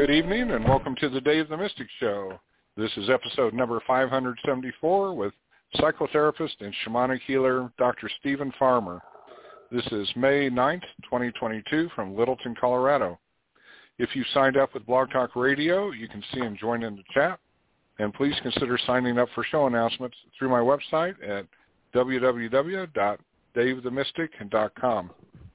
Good evening and welcome to the Dave the Mystic Show. This is episode number 574 with psychotherapist and shamanic healer Dr. Stephen Farmer. This is May 9th, 2022 from Littleton, Colorado. If you signed up with Blog Talk Radio, you can see and join in the chat. And please consider signing up for show announcements through my website at www.davethemystic.com.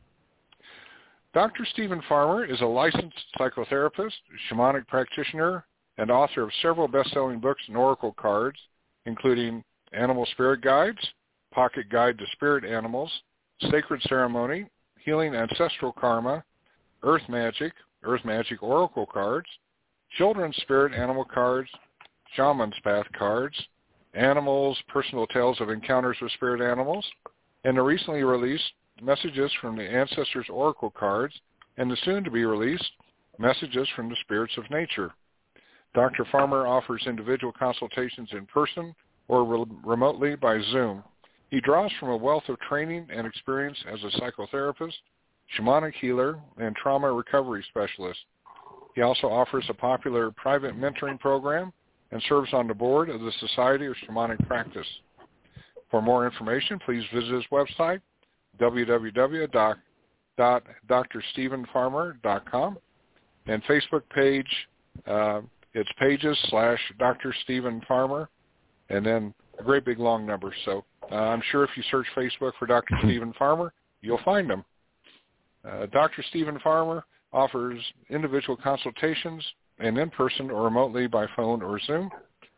Dr. Stephen Farmer is a licensed psychotherapist, shamanic practitioner, and author of several best-selling books and oracle cards, including Animal Spirit Guides, Pocket Guide to Spirit Animals, Sacred Ceremony, Healing Ancestral Karma, Earth Magic Oracle Cards, Children's Spirit Animal Cards, Shaman's Path Cards, Animals, Personal Tales of Encounters with Spirit Animals, and the recently released Messages from the Ancestors Oracle Cards, and the soon-to-be-released Messages from the Spirits of Nature. Dr. Farmer offers individual consultations in person or remotely by Zoom. He draws from a wealth of training and experience as a psychotherapist, shamanic healer, and trauma recovery specialist. He also offers a popular private mentoring program and serves on the board of the Society of Shamanic Practice. For more information, please visit his website, www.drstephenfarmer.com, and Facebook page, it's pages/Dr. Stephen Farmer, and then a great big long number. So I'm sure if you search Facebook for Dr. Stephen Farmer, you'll find him. Dr. Stephen Farmer offers individual consultations and in person or remotely by phone or Zoom.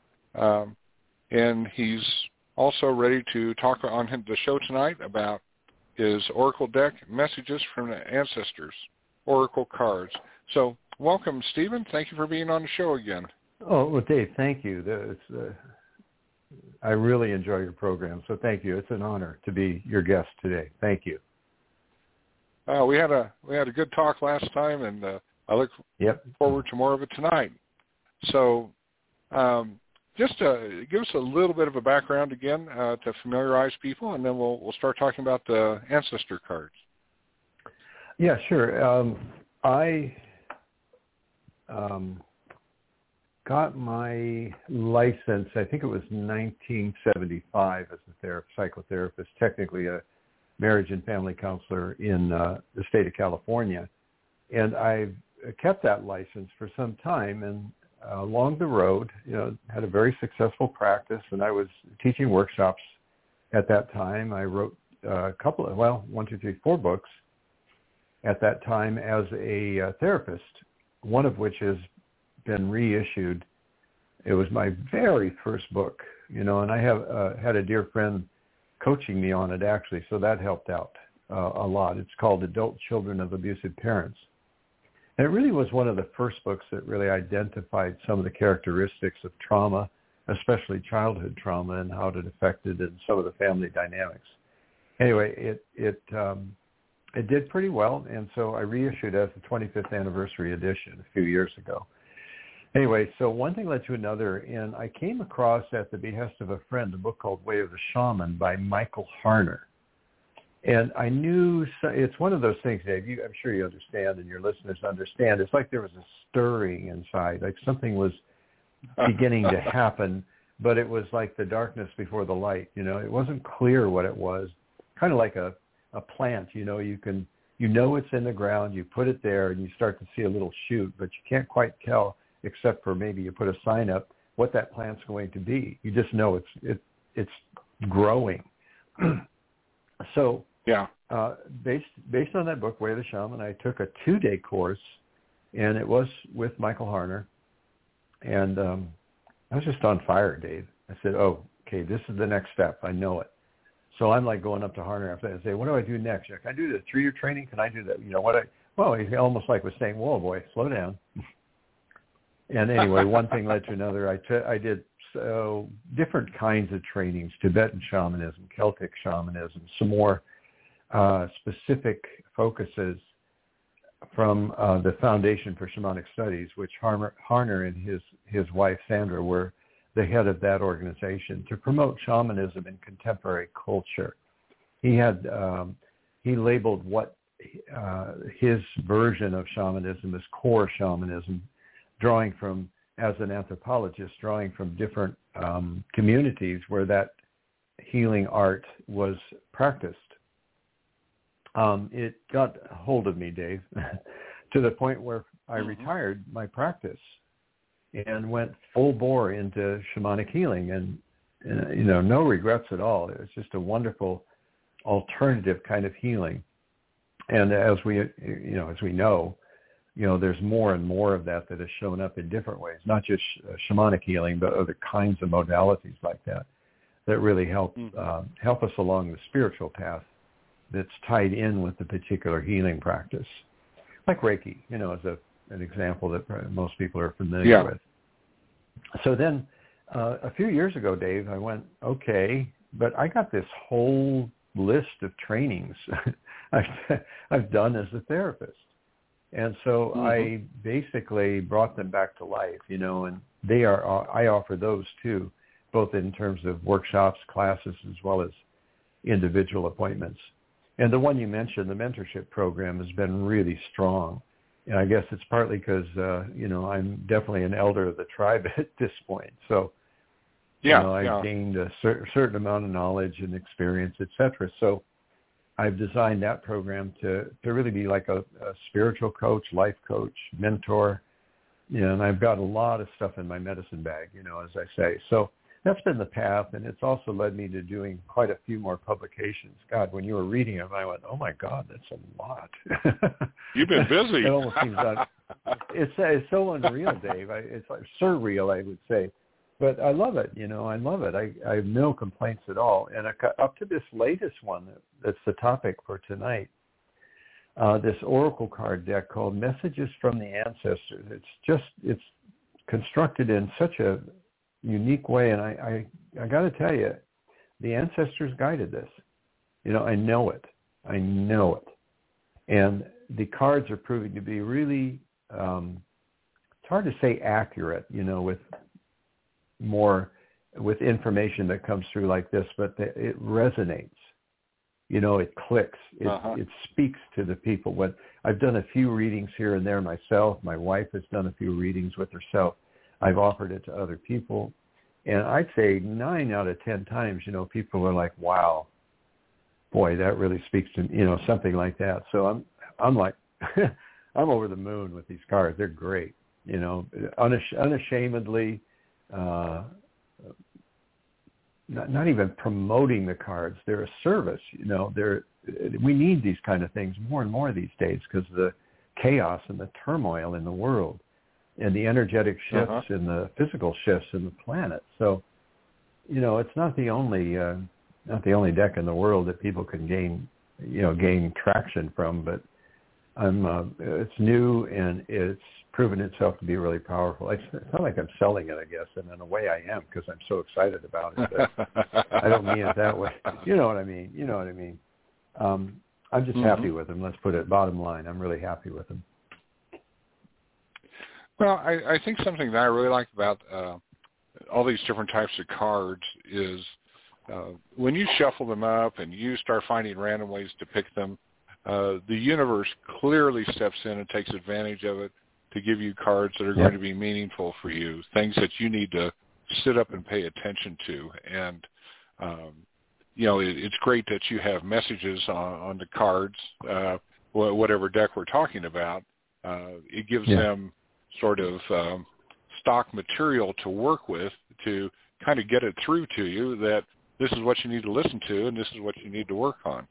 And he's also ready to talk on the show tonight about his Oracle deck, Messages from the Ancestors, Oracle Cards. So welcome, Stephen. Thank you for being on the show again. Oh, well, Dave, thank you. I really enjoy your program, so thank you. It's an honor to be your guest today. Thank you. We had a good talk last time, and I look forward to more of it tonight. So just give us a little bit of a background again to familiarize people, and then we'll start talking about the ancestor cards. Yeah, sure. I got my license, I think it was 1975, as a psychotherapist, technically a marriage and family counselor in the state of California. And I've kept that license for some time, and along the road, had a very successful practice, and I was teaching workshops at that time. I wrote a couple of, 4 books at that time as a therapist, one of which has been reissued. It was my very first book, and I have had a dear friend coaching me on it, actually, so that helped out a lot. It's called Adult Children of Abusive Parents. And it really was one of the first books that really identified some of the characteristics of trauma, especially childhood trauma, and how it affected and some of the family dynamics. Anyway, it did pretty well, and so I reissued as the 25th anniversary edition a few years ago. Anyway, so one thing led to another, and I came across, at the behest of a friend, a book called Way of the Shaman by Michael Harner. And I knew, it's one of those things, Dave, I'm sure you understand, and your listeners understand. It's like there was a stirring inside, like something was beginning to happen, but it was like the darkness before the light. It wasn't clear what it was. Kind of like a plant, you know it's in the ground, you put it there, and you start to see a little shoot, but you can't quite tell, except for maybe you put a sign up, what that plant's going to be. You just know it's growing. So based on that book, Way of the Shaman, I took a 2-day course, and it was with Michael Harner. And I was just on fire, Dave. I said, okay, this is the next step. I know it. So I'm like going up to Harner after that and say, what do I do next? Can I do the 3-year training? Can I do that? He almost like was saying, whoa, boy, slow down. And anyway, one thing led to another. I did different kinds of trainings, Tibetan shamanism, Celtic shamanism, some more specific focuses from the Foundation for Shamanic Studies, which Harner and his wife, Sandra, were the head of that organization to promote shamanism in contemporary culture. He labeled what his version of shamanism as core shamanism, drawing from, as an anthropologist, drawing from different communities where that healing art was practiced. It got a hold of me, Dave, to the point where I retired my practice and went full bore into shamanic healing, and no regrets at all. It was just a wonderful alternative kind of healing. And as we know, there's more and more of that has shown up in different ways, not just shamanic healing, but other kinds of modalities like that really help us along the spiritual path that's tied in with the particular healing practice. Like Reiki, as an example that most people are familiar with. So then a few years ago, Dave, I went, okay, but I got this whole list of trainings I've done as a therapist. And so I basically brought them back to life, and I offer those too, both in terms of workshops, classes, as well as individual appointments. And the one you mentioned, the mentorship program, has been really strong. And I guess it's partly because, I'm definitely an elder of the tribe at this point. So, I've gained a certain amount of knowledge and experience, et cetera. So I've designed that program to really be like a spiritual coach, life coach, mentor. And I've got a lot of stuff in my medicine bag, as I say. So that's been the path, and it's also led me to doing quite a few more publications. God, when you were reading them, I went, oh, my God, that's a lot. You've been busy. It almost seems it's so unreal, Dave. It's like surreal, I would say. But I love it, I love it. I have no complaints at all. And up to this latest one that's the topic for tonight, this oracle card deck called Messages from the Ancestors. It's constructed in such a unique way, and I got to tell you, the ancestors guided this. I know it, and the cards are proving to be really. It's hard to say accurate, with information that comes through like this, but it resonates. It clicks. It speaks to the people. When I've done a few readings here and there myself, my wife has done a few readings with herself. I've offered it to other people, and I'd say 9 out of 10 times, people are like, "Wow, boy, that really speaks to something like that." So I'm like, I'm over the moon with these cards. They're great, unashamedly, not even promoting the cards. They're a service. We need these kind of things more and more these days because of the chaos and the turmoil in the world, and the energetic shifts and the physical shifts in the planet. So, it's not the only deck in the world that people can gain traction from. But it's new, and it's proven itself to be really powerful. It's not like I'm selling it, I guess, and in a way I am because I'm so excited about it. But I don't mean it that way. You know what I mean? I'm just happy with them. Let's put it bottom line. I'm really happy with them. Well, I think something that I really like about all these different types of cards is when you shuffle them up and you start finding random ways to pick them, the universe clearly steps in and takes advantage of it to give you cards that are going to be meaningful for you, things that you need to sit up and pay attention to. And, it's great that you have messages on the cards, whatever deck we're talking about. It gives them sort of stock material to work with to kind of get it through to you that this is what you need to listen to and this is what you need to work on.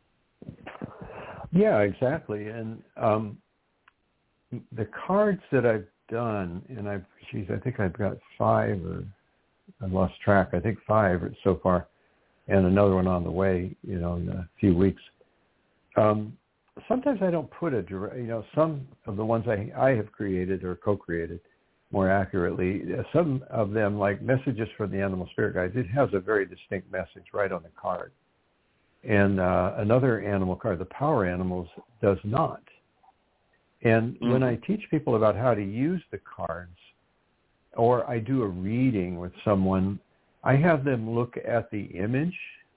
Yeah, exactly. And the cards that I've done, and I think I've got 5, or I lost track. I think 5 so far, and another one on the way, in a few weeks. Sometimes I don't put some of the ones I have created or co-created, more accurately, some of them, like Messages from the Animal Spirit Guides, it has a very distinct message right on the card. And another animal card, the Power Animals, does not. And when I teach people about how to use the cards, or I do a reading with someone, I have them look at the image,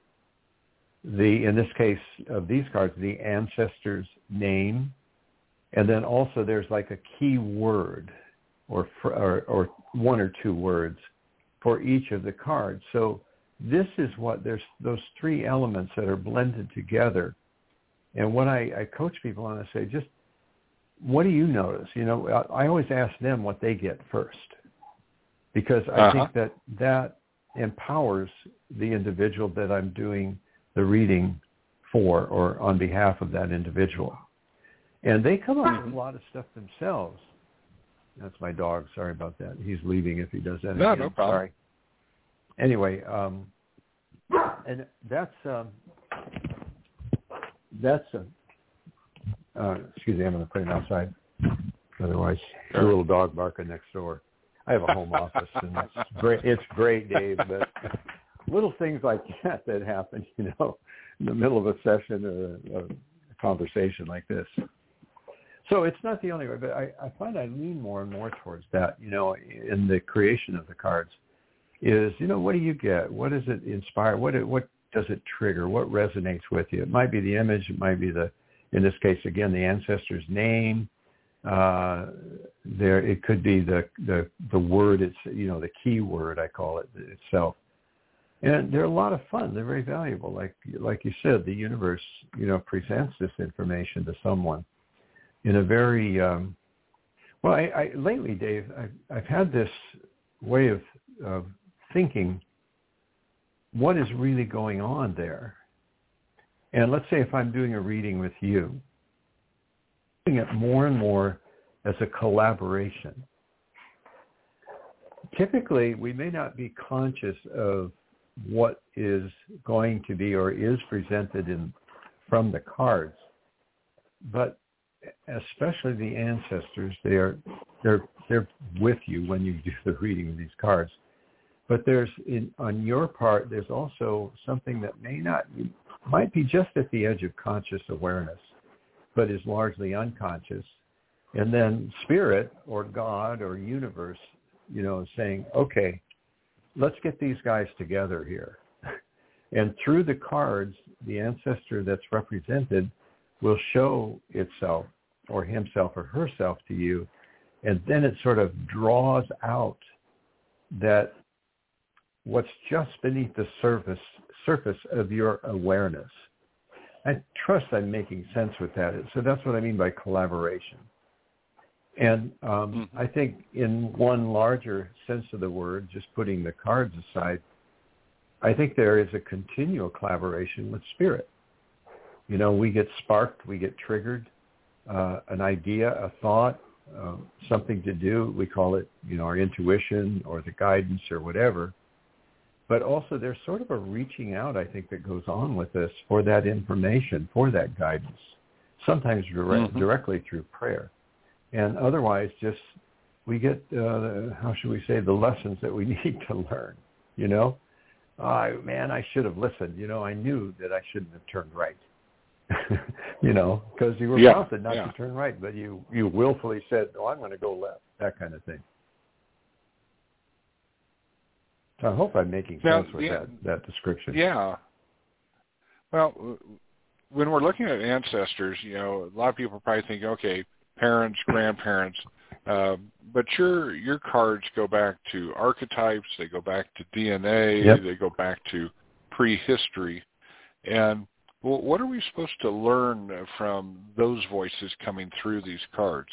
in this case of these cards, the ancestor's name, and then also there's like a key word or one or two words for each of the cards. So this is what there's those three elements that are blended together. And what I coach people on, I say, just what do you notice? You know, I always ask them what they get first, because I think that empowers the individual that I'm doing the reading for or on behalf of that individual. And they come up with a lot of stuff themselves. That's my dog. Sorry about that. He's leaving if he does that again. No problem. Sorry. Anyway, and that's excuse me, I'm going to put him outside. Otherwise, the little dog barking next door. I have a home office, and it's great. It's great, Dave, but little things like that happen, you know, in the middle of a session or a conversation like this. So it's not the only way, but I find I lean more and more towards that, you know, in the creation of the cards is, you know, what do you get? What does it inspire? What does it trigger? What resonates with you? It might be the image. It might be in this case, again, the ancestor's name. It could be the word. It's, you know, the key word, I call it itself. And they're a lot of fun. They're very valuable. Like you said, the universe, you know, presents this information to someone in a very, lately, Dave, I've had this way of thinking, what is really going on there? And let's say if I'm doing a reading with you, doing it more and more as a collaboration. Typically, we may not be conscious of what is going to be or is presented from the cards, but especially the ancestors, they're with you when you do the reading of these cards. But on your part, there's also something that might be just at the edge of conscious awareness, but is largely unconscious. And then spirit or God or universe, you know, saying, okay, let's get these guys together here. And through the cards, the ancestor that's represented will show itself or himself or herself to you. And then it sort of draws out that what's just beneath the surface of your awareness. I trust I'm making sense with that. So that's what I mean by collaboration. And I think in one larger sense of the word, just putting the cards aside, I think there is a continual collaboration with spirit. You know, we get sparked, we get triggered, an idea, a thought, something to do. We call it, you know, our intuition or the guidance or whatever. But also there's sort of a reaching out, I think, that goes on with this for that information, for that guidance, sometimes directly through prayer. And otherwise just we get, how should we say, the lessons that we need to learn, you know. Man, I should have listened. You know, I knew that I shouldn't have turned right, you know, because you were prompted not to turn right, but you willfully said, I'm going to go left, that kind of thing. I hope I'm making sense with that description. Yeah. Well, when we're looking at ancestors, you know, a lot of people probably think, okay, parents, grandparents, but your cards go back to archetypes, they go back to DNA, they go back to prehistory. And what are we supposed to learn from those voices coming through these cards?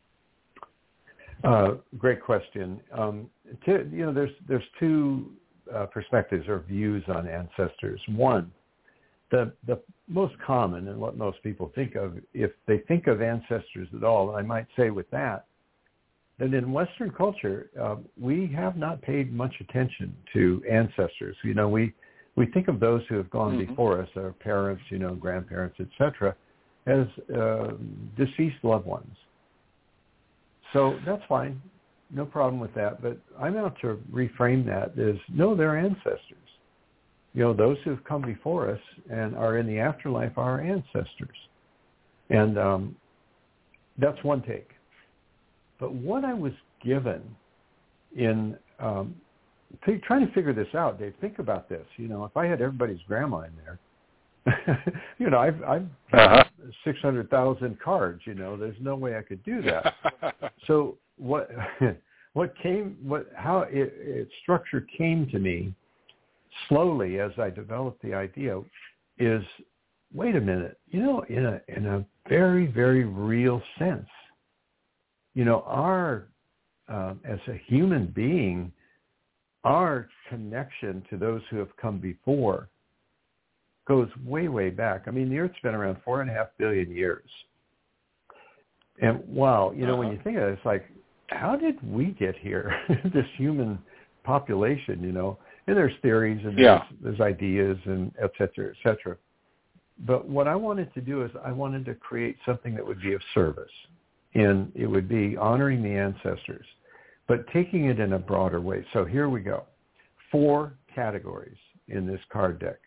Great question. You know, there's two perspectives or views on ancestors. One, the most common and what most people think of, if they think of ancestors at all, I might say with that in Western culture, we have not paid much attention to ancestors. You know, we think of those who have gone before us, our parents, you know, grandparents, etc., as deceased loved ones. So that's fine. No problem with that. But I'm out to reframe that as, no, they're ancestors. You know, those who've come before us and are in the afterlife are our ancestors. And that's one take. But what I was given in trying to figure this out, Dave, think about this. You know, if I had everybody's grandma in there, I've 600,000 cards. There's no way I could do that. So how its structure came to me slowly as I developed the idea is, wait a minute, in a very, very real sense, our as a human being, our connection to those who have come before goes way, way back. I mean, the Earth's been around 4.5 billion years. And wow, when you think of it, it's like, how did we get here, this human population, And there's theories and there's ideas and et cetera, et cetera. But what I wanted to do is I wanted to create something that would be of service. And it would be honoring the ancestors, but taking it in a broader way. So here we go. 4 categories in this card deck.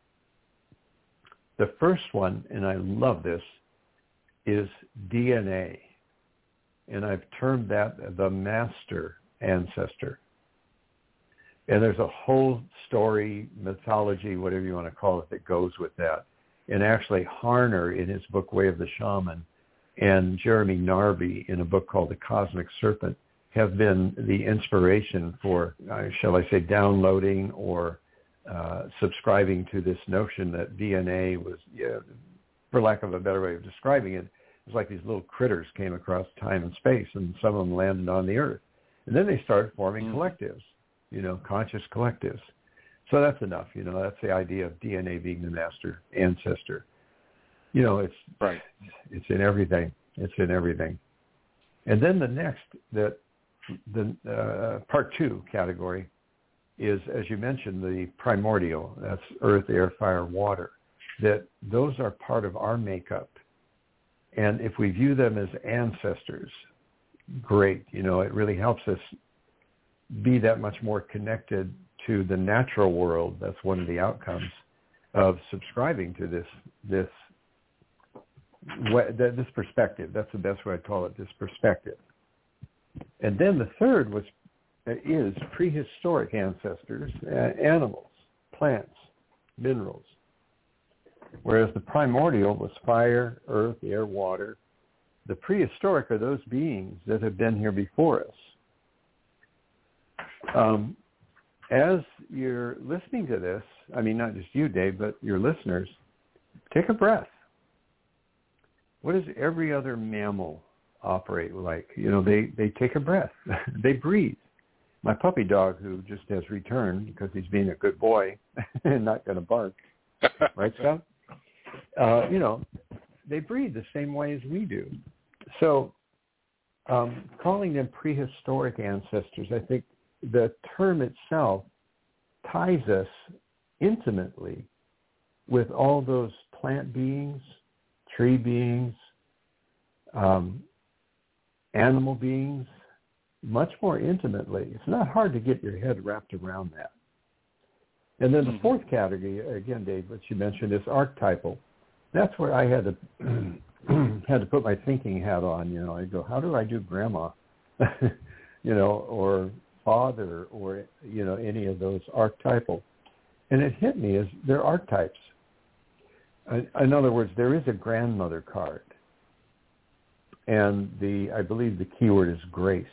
The first one, and I love this, is DNA. And I've termed that the master ancestor. And there's a whole story, mythology, whatever you want to call it, that goes with that. And actually Harner in his book, Way of the Shaman, and Jeremy Narby in a book called The Cosmic Serpent have been the inspiration for, shall I say, downloading or subscribing to this notion that DNA was, for lack of a better way of describing it, it was like these little critters came across time and space, and some of them landed on the Earth. And then they started forming collectives, conscious collectives. So that's enough. That's the idea of DNA being the master ancestor. It's right. It's in everything. It's in everything. And then the next, the part 2 category is, as you mentioned, the primordial. That's earth, air, fire, water. That those are part of our makeup. And if we view them as ancestors, great. It really helps us be that much more connected to the natural world. That's one of the outcomes of subscribing to this perspective. That's the best way I'd call it, this perspective. And then the third is prehistoric ancestors, animals, plants, minerals. Whereas the primordial was fire, earth, air, water. The prehistoric are those beings that have been here before us. As you're listening to this, I mean, not just you, Dave, but your listeners, take a breath. What does every other mammal operate like? They take a breath. They breathe. My puppy dog, who just has returned because he's being a good boy and not going to bark, right, Scott? They breathe the same way as we do. So calling them prehistoric ancestors, I think the term itself ties us intimately with all those plant beings, tree beings, animal beings, much more intimately. It's not hard to get your head wrapped around that. And then the fourth category, again, Dave, what you mentioned, is archetypal. That's where I had to put my thinking hat on. I go, how do I do grandma, or father, or any of those archetypal? And it hit me as they're archetypes. In other words, there is a grandmother card, and I believe the keyword is grace.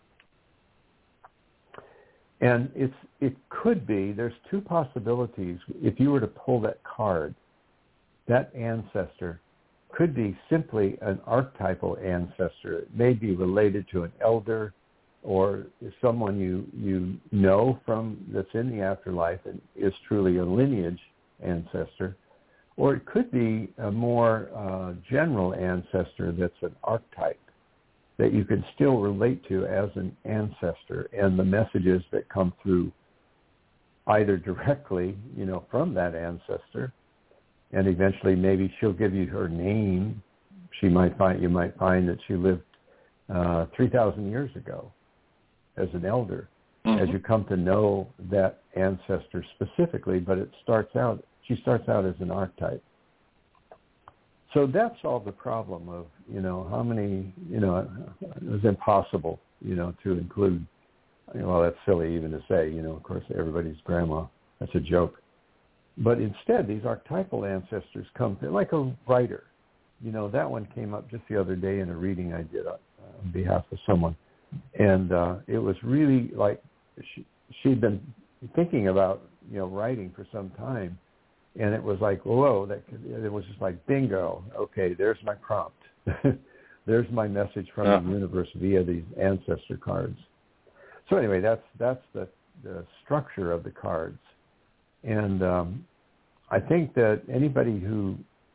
And it could be, there's 2 possibilities. If you were to pull that card, that ancestor could be simply an archetypal ancestor. It may be related to an elder or someone you know from that's in the afterlife and is truly a lineage ancestor. Or it could be a more general ancestor that's an archetype that you can still relate to as an ancestor, and the messages that come through either directly, from that ancestor, and eventually maybe she'll give you her name. You might find that she lived 3,000 years ago as an elder, as you come to know that ancestor specifically, but she starts out as an archetype. So that solved the problem of, how many, it was impossible, to include, well, that's silly even to say, of course, everybody's grandma. That's a joke. But instead, these archetypal ancestors come to, like a writer. That one came up just the other day in a reading I did on behalf of someone. And it was really like she'd been thinking about, writing for some time. And it was like, whoa, it was just like, bingo. Okay, there's my prompt. There's my message from the universe via these ancestor cards. So anyway, that's the structure of the cards. And I think that anybody who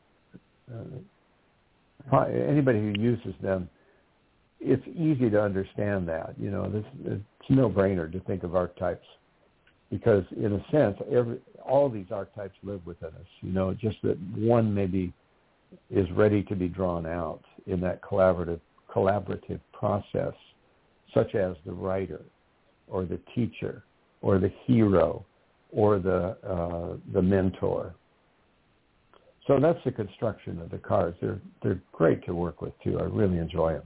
uses them, it's easy to understand that. It's a no-brainer to think of archetypes because, in a sense, all these archetypes live within us. Just that one maybe is ready to be drawn out in that collaborative process, such as the writer, or the teacher, or the hero, or the mentor. So that's the construction of the cards. They're great to work with too. I really enjoy them.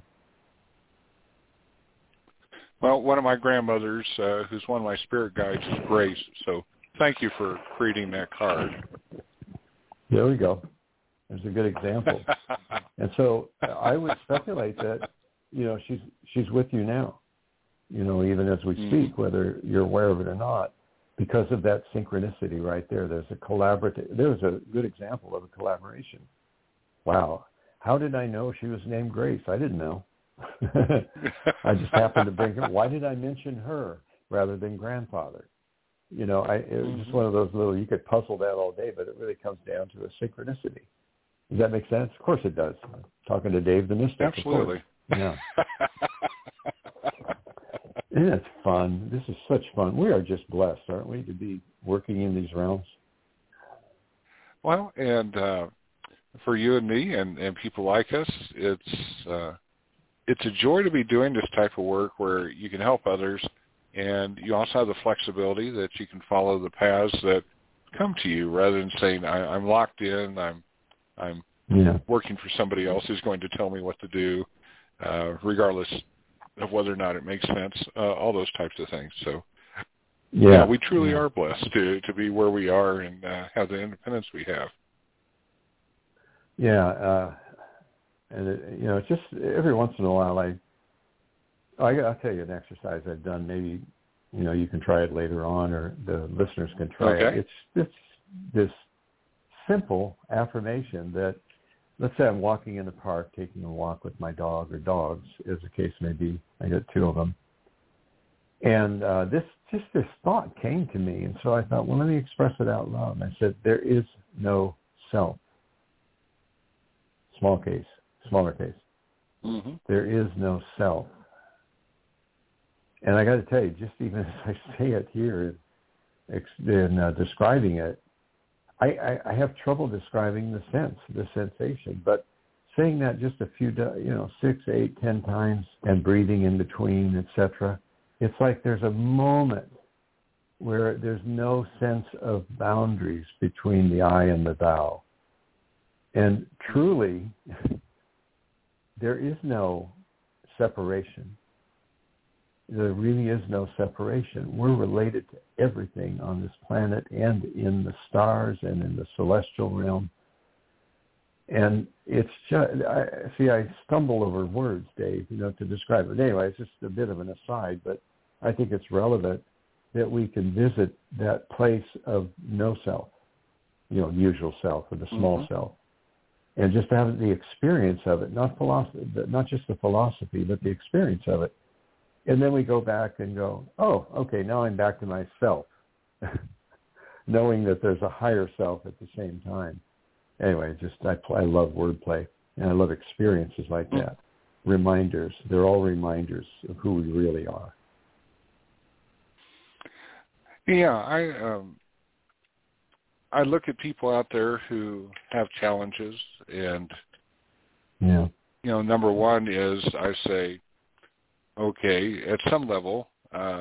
Well, one of my grandmothers, who's one of my spirit guides, is Grace. So thank you for creating that card. There we go. There's a good example. And so I would speculate that, she's with you now, even as we speak, whether you're aware of it or not, because of that synchronicity right there. There's a good example of a collaboration. Wow. How did I know she was named Grace? I didn't know. I just happened to bring her. Why did I mention her rather than grandfather? It was just one of those little, you could puzzle that all day, but it really comes down to a synchronicity. Does that make sense? Of course it does. I'm talking to Dave the Mystic. Absolutely. Yeah. And it's fun. This is such fun. We are just blessed, aren't we, to be working in these realms? Well, and for you and me and people like us, it's a joy to be doing this type of work where you can help others, and you also have the flexibility that you can follow the paths that come to you rather than saying, I'm locked in, I'm working for somebody else who's going to tell me what to do, regardless of whether or not it makes sense, all those types of things. So, we truly are blessed to be where we are and have the independence we have. Yeah, and just every once in a while, I'll tell you an exercise I've done. Maybe you can try it later on, or the listeners can try it. It's this simple affirmation that, let's say I'm walking in the park, taking a walk with my dog or dogs, as the case may be. I got 2 of them, and this thought came to me, and so I thought, well, let me express it out loud. And I said, there is no self. Smaller case. Mm-hmm. There is no self. And I got to tell you, just even as I say it here in describing it, I have trouble describing the sensation. But saying that just a few, 6, 8, 10 times, and breathing in between, etc., it's like there's a moment where there's no sense of boundaries between the I and the thou. And truly, there is no separation. There really is no separation. We're related to everything on this planet and in the stars and in the celestial realm. And it's just, I stumble over words, Dave, to describe it. Anyway, it's just a bit of an aside, but I think it's relevant that we can visit that place of no self, usual self or the small self. And just have the experience of it, not just the philosophy, but the experience of it. And then we go back and go, oh, okay, now I'm back to myself, knowing that there's a higher self at the same time. Anyway, I love wordplay, and I love experiences like that. Reminders. They're all reminders of who we really are. Yeah, I look at people out there who have challenges, and number one is I say, okay, at some level,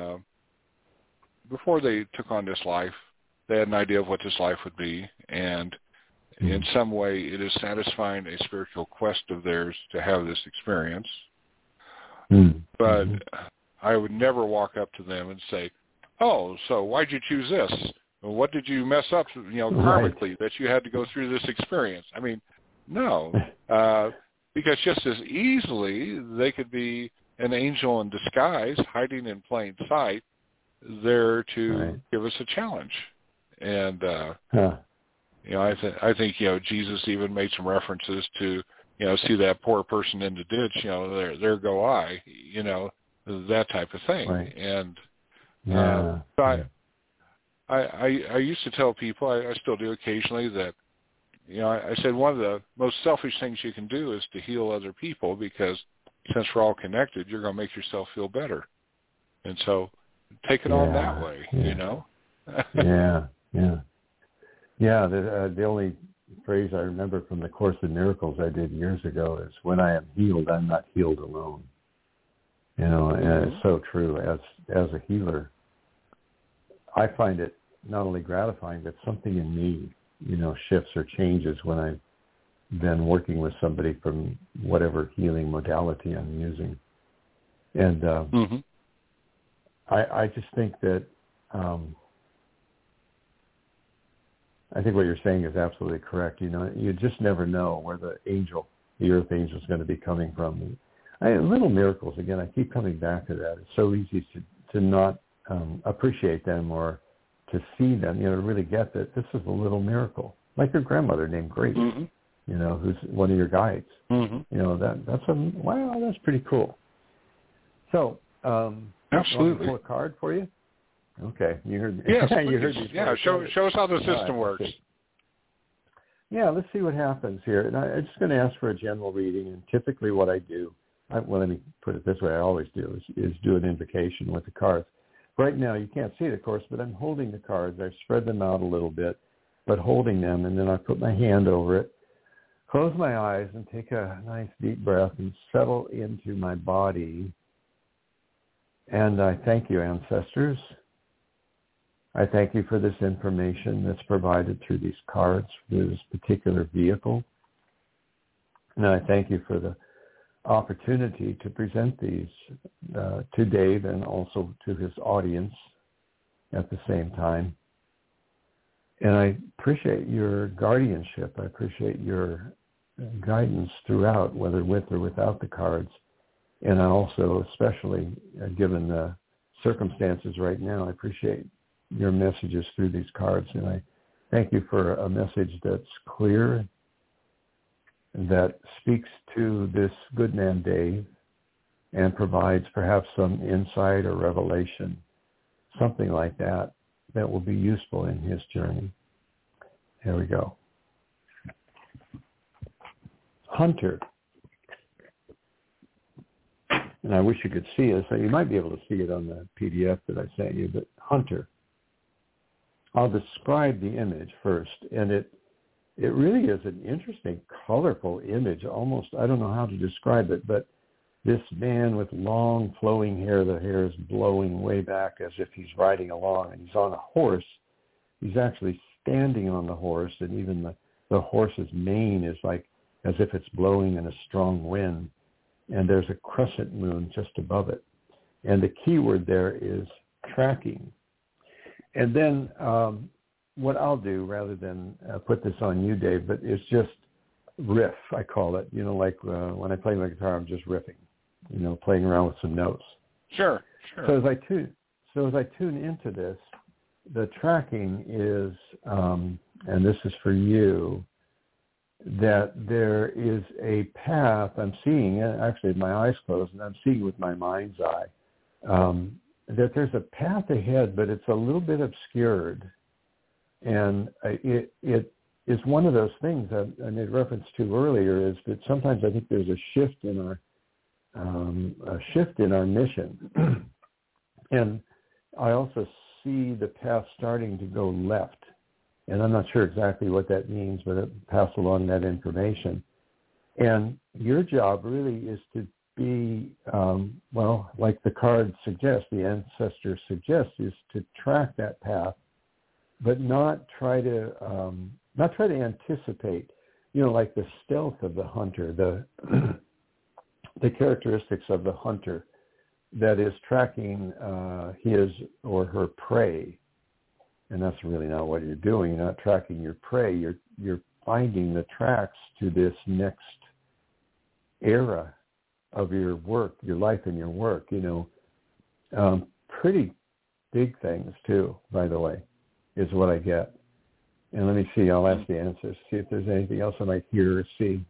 before they took on this life, they had an idea of what this life would be, and in some way it is satisfying a spiritual quest of theirs to have this experience. But I would never walk up to them and say, oh, so why'd you choose this? what did you mess up, karmically, that you had to go through this experience? I mean, no, because just as easily they could be an angel in disguise, hiding in plain sight, there to give us a challenge. And I think Jesus even made some references to see that poor person in the ditch, there go I, that type of thing. Right. And so I used to tell people, I still do occasionally, that I said one of the most selfish things you can do is to heal other people, because since we're all connected, you're going to make yourself feel better. And so take it on that way, The only phrase I remember from the Course in Miracles I did years ago is, when I am healed, I'm not healed alone. And it's so true. As a healer, I find it not only gratifying, but something in me, shifts or changes when I've been working with somebody from whatever healing modality I'm using. And I just think that I think what you're saying is absolutely correct. You just never know where the earth angel is going to be coming from. Little miracles, again, I keep coming back to that. It's so easy to not appreciate them or to see them, to really get that this is a little miracle. Like your grandmother named Grace, who's one of your guides. That's pretty cool. So, absolutely. Pull a card for you? Okay, you heard. Yes, you heard these. Yeah, show us how the system works. Yeah, let's see what happens here. And I'm just going to ask for a general reading. And typically, what I do, let me put it this way: I always do is do an invocation with the cards. Right now, you can't see it, of course, but I'm holding the cards. I spread them out a little bit, but holding them, and then I put my hand over it, close my eyes, and take a nice deep breath and settle into my body. And I thank you, ancestors. I thank you for this information that's provided through these cards, through this particular vehicle. And I thank you for the opportunity to present these to Dave and also to his audience at the same time. And I appreciate your guardianship. I appreciate your guidance throughout, whether with or without the cards. And I also, especially given the circumstances right now, I appreciate your messages through these cards. And I thank you for a message that's clear, that speaks to this good man Dave and provides perhaps some insight or revelation, something like that, that will be useful in his journey. Here we go. Hunter. And I wish you could see it. So you might be able to see it on the PDF that I sent you, but Hunter. I'll describe the image first, and it really is an interesting, colorful image. Almost, I don't know how to describe it, but this man with long flowing hair, the hair is blowing way back as if he's riding along, and he's on a horse. He's actually standing on the horse, and even the horse's mane is like as if it's blowing in a strong wind, and there's a crescent moon just above it. And the key word there is tracking. And then what I'll do, rather than put this on you, Dave, but it's just riff, I call it. Like when I play my guitar, I'm just riffing, playing around with some notes. Sure. So as I tune into this, the tracking is, and this is for you, that there is a path I'm seeing, actually with my eyes closed, and I'm seeing with my mind's eye, that there's a path ahead, but it's a little bit obscured. And it is one of those things that I made reference to earlier, is that sometimes I think there's a shift in our mission. And I also see the path starting to go left. And I'm not sure exactly what that means, but it passed along that information. And your job really is to be, like the card suggests, the ancestor suggests, is to track that path, but not try to anticipate, like the stealth of the hunter, the characteristics of the hunter that is tracking his or her prey. And that's really not what you're doing. You're not tracking your prey. You're finding the tracks to this next era of your work, your life and your work, pretty big things too, by the way, is what I get. And let me see, I'll ask the answers, see if there's anything else I might hear or see.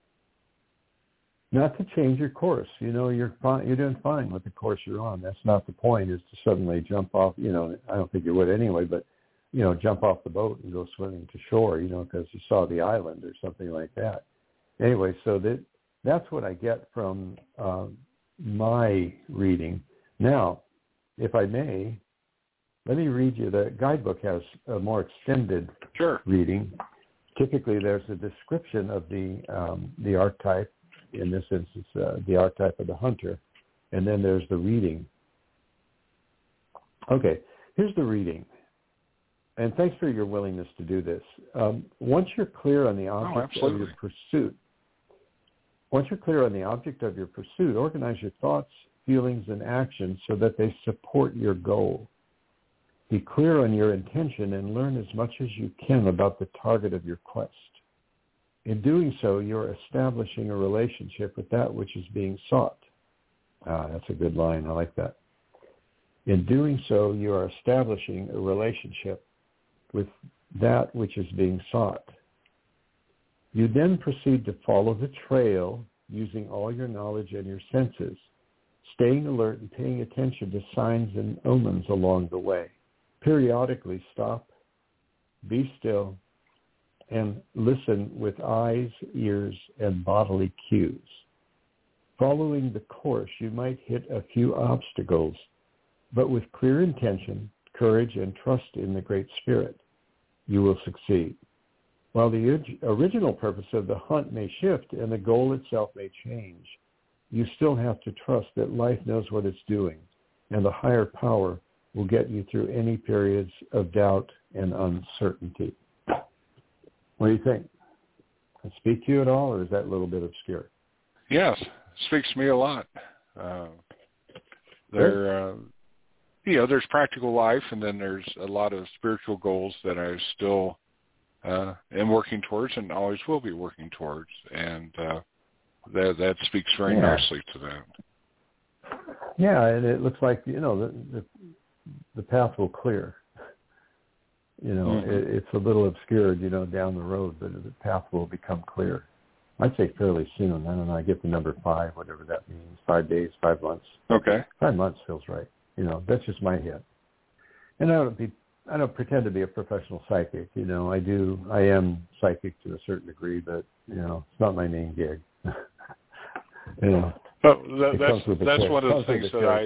Not to change your course. You're fine. You're doing fine with the course you're on. That's not the point, is to suddenly jump off. I don't think you would anyway, but, jump off the boat and go swimming to shore, because you saw the island or something like that. Anyway, so that's what I get from my reading. Now, if I may, let me read you. The guidebook has a more extended reading. Typically, there's a description of the archetype. In this instance, the archetype of the hunter, and then there's the reading. Okay, here's the reading. And thanks for your willingness to do this. Once you're clear on the object of your pursuit, organize your thoughts, feelings, and actions so that they support your goal. Be clear on your intention and learn as much as you can about the target of your quest. In doing so, you're establishing a relationship with that which is being sought. That's a good line. I like that. In doing so, you are establishing a relationship with that which is being sought. You then proceed to follow the trail using all your knowledge and your senses, staying alert and paying attention to signs and omens along the way. Periodically stop, be still, and listen with eyes, ears, and bodily cues. Following the course, you might hit a few obstacles, but with clear intention, courage, and trust in the Great Spirit, you will succeed. While the original purpose of the hunt may shift and the goal itself may change, you still have to trust that life knows what it's doing, and the higher power will get you through any periods of doubt and uncertainty. What do you think? Does it speak to you at all, or is that a little bit obscure? Yes, it speaks to me a lot. There's practical life, and then there's a lot of spiritual goals that I still am working towards and always will be working towards, and that speaks very nicely to that. Yeah, and it looks like, the path will clear. It's a little obscured, down the road, but the path will become clear. I'd say fairly soon. I don't know. I get the number 5, whatever that means. 5 days, 5 months. Okay. 5 months feels right. That's just my hit. And I don't pretend to be a professional psychic. I am psychic to a certain degree, but it's not my main gig. But that's one of the things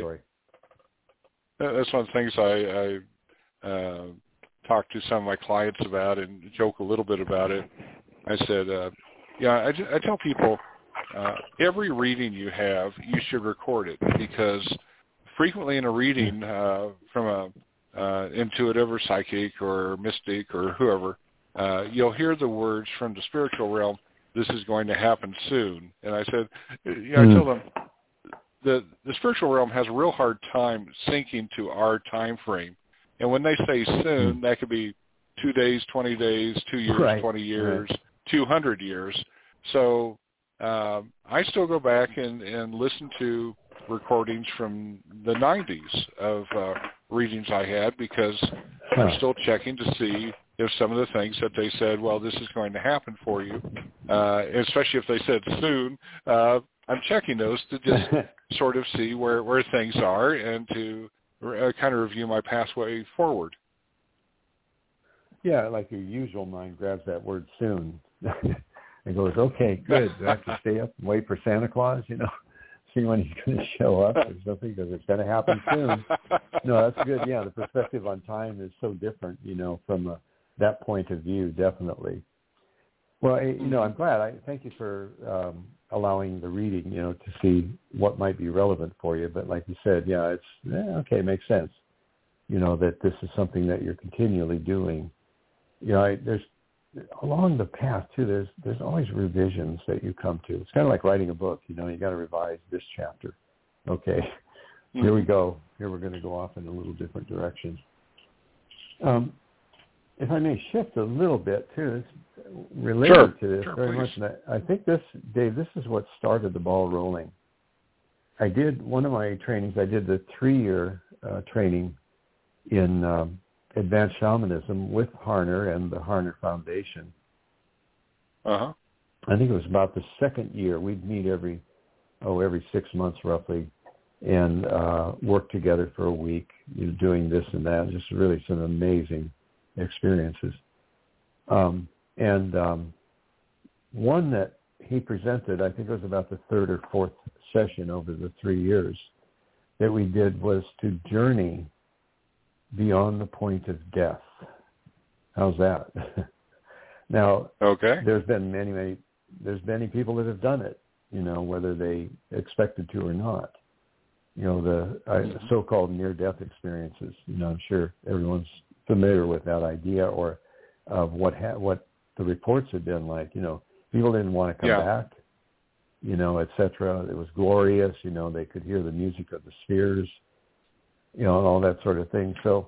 that's one of the things I talk to some of my clients about and joke a little bit about it. I said, I tell people every reading you have, you should record it, because frequently in a reading from a intuitive or psychic or mystic or whoever, you'll hear the words from the spiritual realm, "This is going to happen soon." And I said, I tell them, the spiritual realm has a real hard time syncing to our time frame. And when they say soon, that could be 2 days, 20 days, 2 years, 20 years, 200 years. So I still go back and listen to recordings from the 90s of readings I had, because I'm still checking to see if some of the things that they said, well, this is going to happen for you, especially if they said soon, I'm checking those to just sort of see where things are and to kind of review my pathway forward. Yeah, like your usual mind grabs that word soon and goes, okay, good. Do I have to stay up and wait for Santa Claus, see when he's going to show up or something, because it's going to happen soon. No, that's good. Yeah, the perspective on time is so different, from that point of view, definitely. Well, I'm glad. I thank you for allowing the reading, to see what might be relevant for you. But like you said, it's okay, makes sense. That this is something that you're continually doing. There's along the path too. There's always revisions that you come to. It's kind of like writing a book. You got to revise this chapter. Okay, here we go. Here we're going to go off in a little different direction. If I may shift a little bit too, it's related to this very please. much. And I think this, Dave, this is what started the ball rolling. I did one of my trainings. I did the 3-year training in advanced shamanism with Harner and the Harner Foundation. Uh-huh. I think it was about the second year. We'd meet every 6 months roughly, and work together for a week, doing this and that. Just really some amazing experiences. One that he presented, I think it was about the third or fourth session over the 3 years that we did, was to journey beyond the point of death. How's that? Now, okay. there's been many people that have done it, whether they expected to or not. The so-called near-death experiences. I'm sure everyone's familiar with that idea, or of what the reports have been like. People didn't want to come back, et cetera. It was glorious. They could hear the music of the spheres, and all that sort of thing. So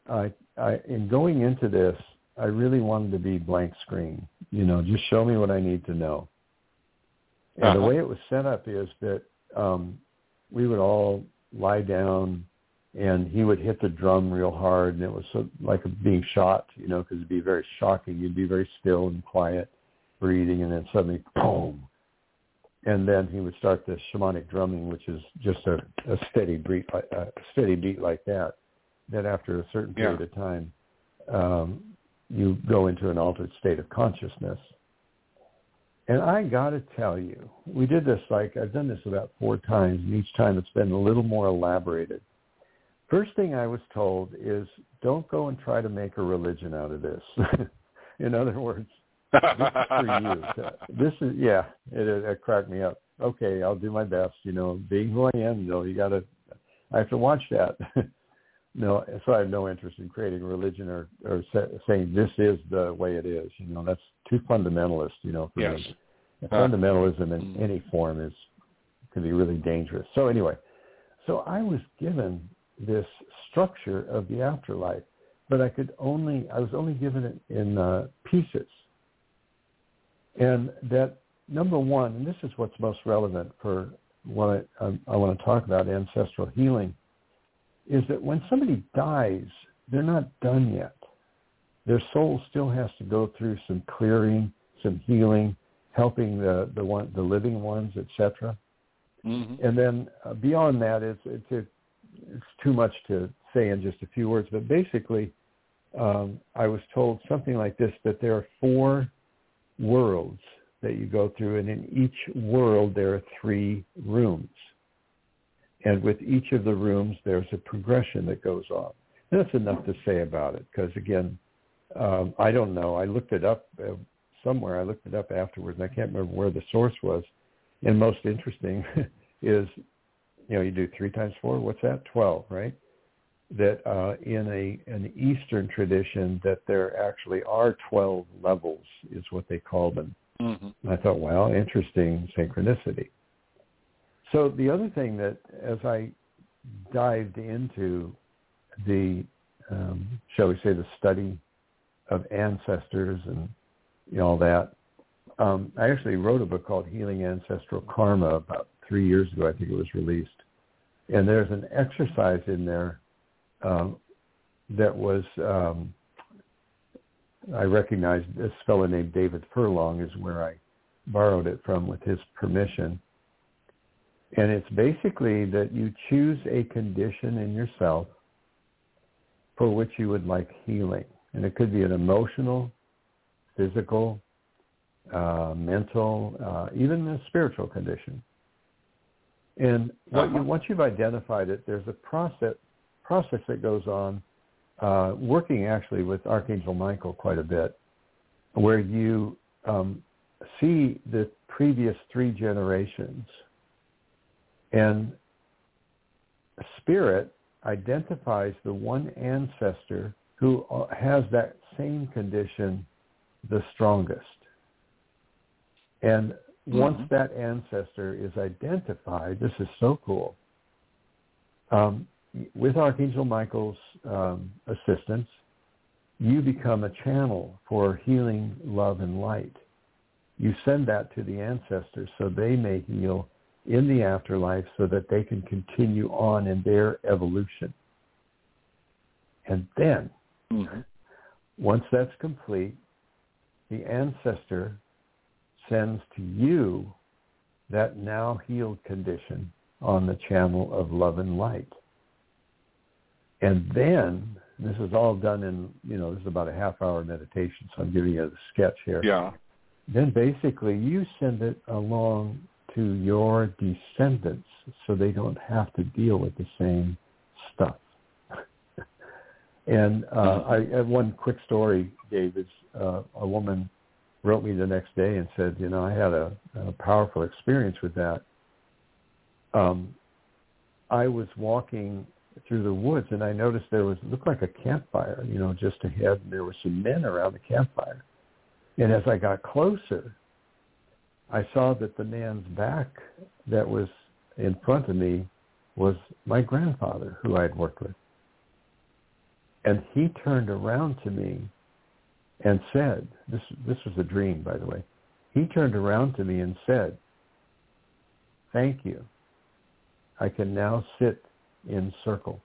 in going into this, I really wanted to be blank screen. Just show me what I need to know. And the way it was set up is that we would all lie down, and he would hit the drum real hard, and it was like being shot, because it'd be very shocking. You'd be very still and quiet, breathing, and then suddenly, boom. And then he would start the shamanic drumming, which is just a steady beat like that. That after a certain period of time, you go into an altered state of consciousness. And I got to tell you, we did this, I've done this about 4 times, and each time it's been a little more elaborated. First thing I was told is, don't go and try to make a religion out of this. In other words, this is for you. It cracked me up. Okay, I'll do my best, being who I am, I have to watch that. No, so I have no interest in creating a religion or saying this is the way it is. That's too fundamentalist, for me. Fundamentalism in any form can be really dangerous. So anyway, I was given this structure of the afterlife, but I was only given it in pieces. And that, number one, and this is what's most relevant for what I want to talk about, ancestral healing, is that when somebody dies, they're not done yet. Their soul still has to go through some clearing, some healing, helping the living ones, etc. Mm-hmm. And then beyond that, it's too much to say in just a few words. But basically, I was told something like this: that there are 4 worlds that you go through, and in each world there are 3 rooms. And with each of the rooms, there's a progression that goes on. And that's enough to say about it, because, again, I don't know. I looked it up somewhere. I looked it up afterwards, and I can't remember where the source was. And most interesting is, you do 3 times 4. What's that? 12, right? That in an Eastern tradition, that there actually are 12 levels, is what they call them. Mm-hmm. And I thought, wow, interesting synchronicity. So the other thing that, as I dived into the, shall we say, the study of ancestors and all that, I actually wrote a book called Healing Ancestral Karma about 3 years ago. I think it was released. And there's an exercise in there that was, I recognized this fellow named David Furlong is where I borrowed it from with his permission. And it's basically that you choose a condition in yourself for which you would like healing. And it could be an emotional, physical, mental, even a spiritual condition. And once you've identified it, there's a process that goes on, working actually with Archangel Michael quite a bit, where you see the previous 3 generations. And Spirit identifies the one ancestor who has that same condition the strongest. And once that ancestor is identified, this is so cool, with Archangel Michael's assistance, you become a channel for healing, love, and light. You send that to the ancestors so they may heal in the afterlife so that they can continue on in their evolution. And then, once that's complete, the ancestor sends to you that now healed condition on the channel of love and light. And then, this is all done in, this is about a half-hour meditation, so I'm giving you a sketch here. Yeah. Then basically you send it along to your descendants so they don't have to deal with the same stuff. And I have one quick story, Dave, is a woman wrote me the next day and said, I had a powerful experience with that. I was walking through the woods and I noticed looked like a campfire, just ahead, and there were some men around the campfire. And as I got closer, I saw that the man's back that was in front of me was my grandfather, who I had worked with. And he turned around to me and said, this was a dream, by the way. He turned around to me and said, "Thank you. I can now sit in circle."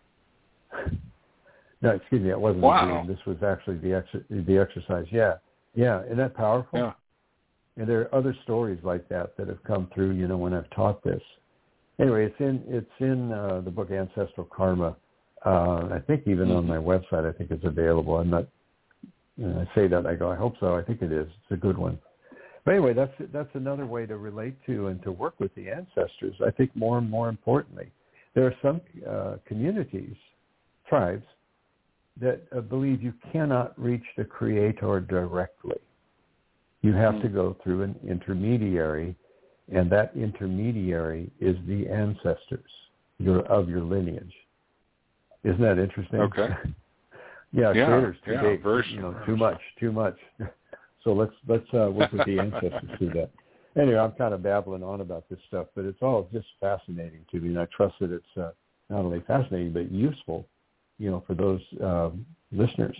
No, excuse me, it wasn't a dream. This was actually the exercise. Yeah. Isn't that powerful? Yeah. And there are other stories like that have come through, when I've taught this. Anyway, it's in the book Ancestral Karma. I think even on my website, I think it's available. I'm not. I say that, I go, I hope so. I think it is. It's a good one. But anyway, that's another way to relate to and to work with the ancestors. I think more and more importantly, there are some communities, tribes, that believe you cannot reach the Creator directly. You have to go through an intermediary, and that intermediary is the ancestors of your lineage. Isn't that interesting? Okay. Creator's too big. Too much. So let's work with the ancestors through that. Anyway, I'm kind of babbling on about this stuff, but it's all just fascinating to me, and I trust that it's not only fascinating but useful, for those listeners.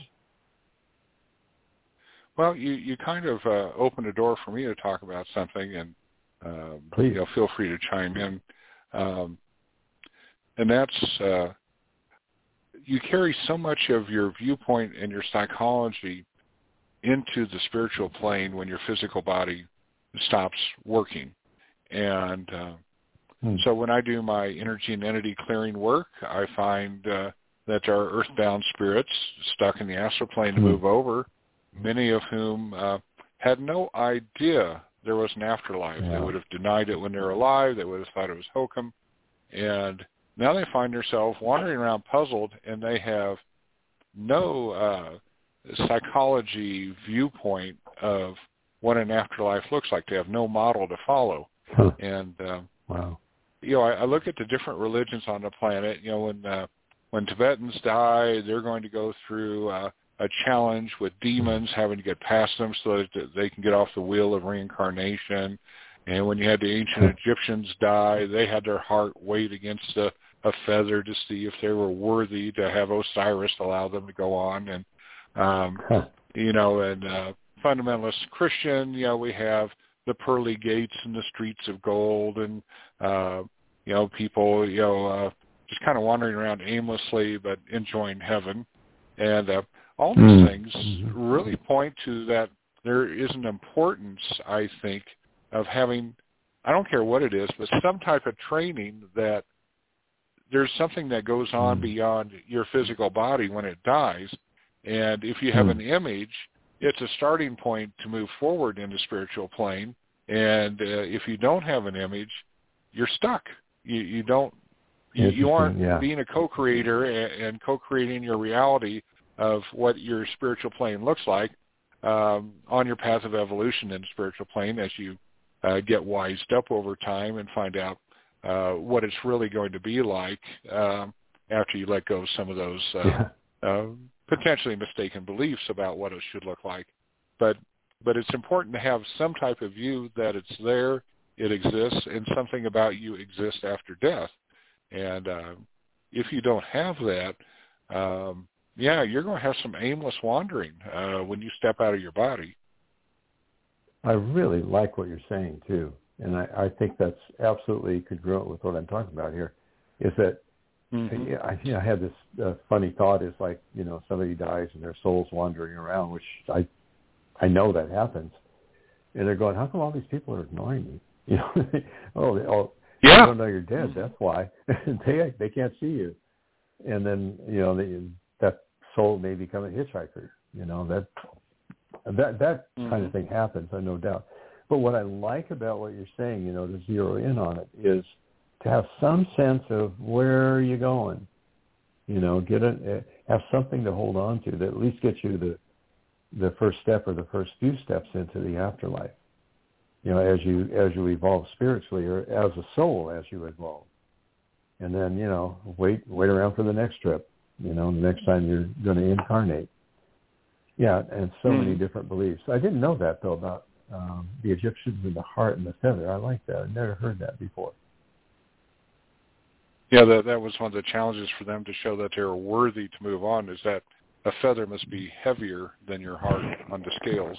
Well, you kind of opened a door for me to talk about something, and please, feel free to chime in. And that's you carry so much of your viewpoint and your psychology into the spiritual plane when your physical body stops working. And so when I do my energy and entity clearing work, I find that there are earthbound spirits stuck in the astral plane to move over, many of whom had no idea there was an afterlife. They would have denied it when they were alive. They would have thought it was hokum. And now they find themselves wandering around puzzled, and they have no psychology viewpoint of what an afterlife looks like. They have no model to follow. And, I look at the different religions on the planet. When Tibetans die, they're going to go through a challenge with demons, having to get past them so that they can get off the wheel of reincarnation. And when you had the ancient Egyptians die, they had their heart weighed against a feather to see if they were worthy to have Osiris allow them to go on. And, and fundamentalist Christian, we have the pearly gates and the streets of gold, and, people, just kind of wandering around aimlessly but enjoying heaven. And all these things really point to that there is an importance, I think, of having, I don't care what it is, but some type of training that there's something that goes on beyond your physical body when it dies. And if you have an image, it's a starting point to move forward in the spiritual plane. And if you don't have an image, you're stuck. You aren't being a co-creator and co-creating your reality of what your spiritual plane looks like on your path of evolution in the spiritual plane as you get wised up over time and find out what it's really going to be like after you let go of some of those potentially mistaken beliefs about what it should look like. But it's important to have some type of view that it's there, it exists, and something about you exists after death. And if you don't have that, you're going to have some aimless wandering when you step out of your body. I really like what you're saying too, and I think that's absolutely congruent with what I'm talking about here. Is that I had this funny thought: is like somebody dies and their soul's wandering around, which I know that happens, and they're going, how come all these people are ignoring me? They don't know you're dead. That's why they can't see you, and then that soul may become a hitchhiker. That kind of thing happens, no doubt. But what I like about what you're saying, to zero in on it, is to have some sense of where you're going. Have something to hold on to that at least gets you the first step or the first few steps into the afterlife. As you evolve spiritually, or as a soul as you evolve, and then wait around for the next trip. The next time you're going to incarnate. Yeah, and so many different beliefs. I didn't know that though about the Egyptians and the heart and the feather. I like that. I've never heard that before. Yeah, that was one of the challenges for them to show that they were worthy to move on. Is that a feather must be heavier than your heart on the scales.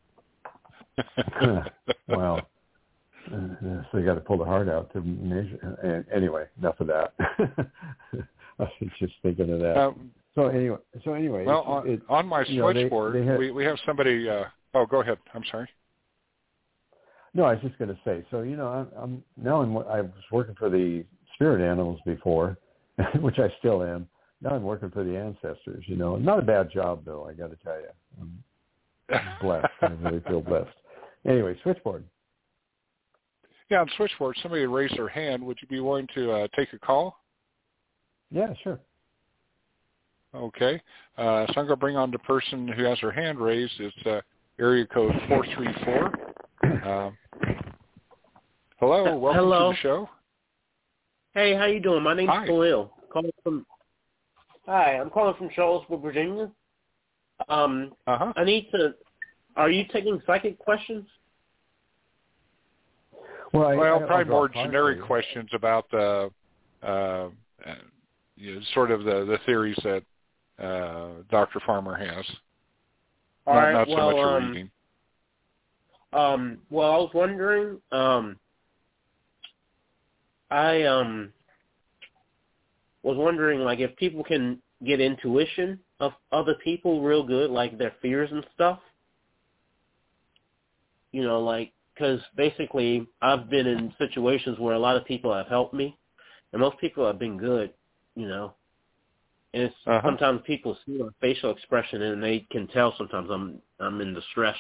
Wow. So you got to pull the heart out to measure. Anyway, enough of that. I was just thinking of that. So anyway. Well, on my switchboard, we have somebody. Go ahead. I'm sorry. No, I was just going to say. So I was working for the spirit animals before, which I still am. Now I'm working for the ancestors. Not a bad job though. I got to tell you, I'm blessed. I really feel blessed. Anyway, switchboard. Yeah, on switchboard, somebody raised their hand. Would you be willing to take a call? Yeah, sure. Okay. So I'm going to bring on the person who has their hand raised. It's area code 434. Hello. Welcome to the show. Hey, how you doing? My name's Khalil. I'm calling from Charlottesville, Virginia. I need to... Are you taking psychic questions? Well, probably more generic questions about the... sort of the theories that Dr. Farmer has. Not so much a reading. Well, I was wondering, like, if people can get intuition of other people real good, like their fears and stuff. Because basically I've been in situations where a lot of people have helped me, and most people have been good. And it's sometimes people see my facial expression and they can tell sometimes I'm in distress.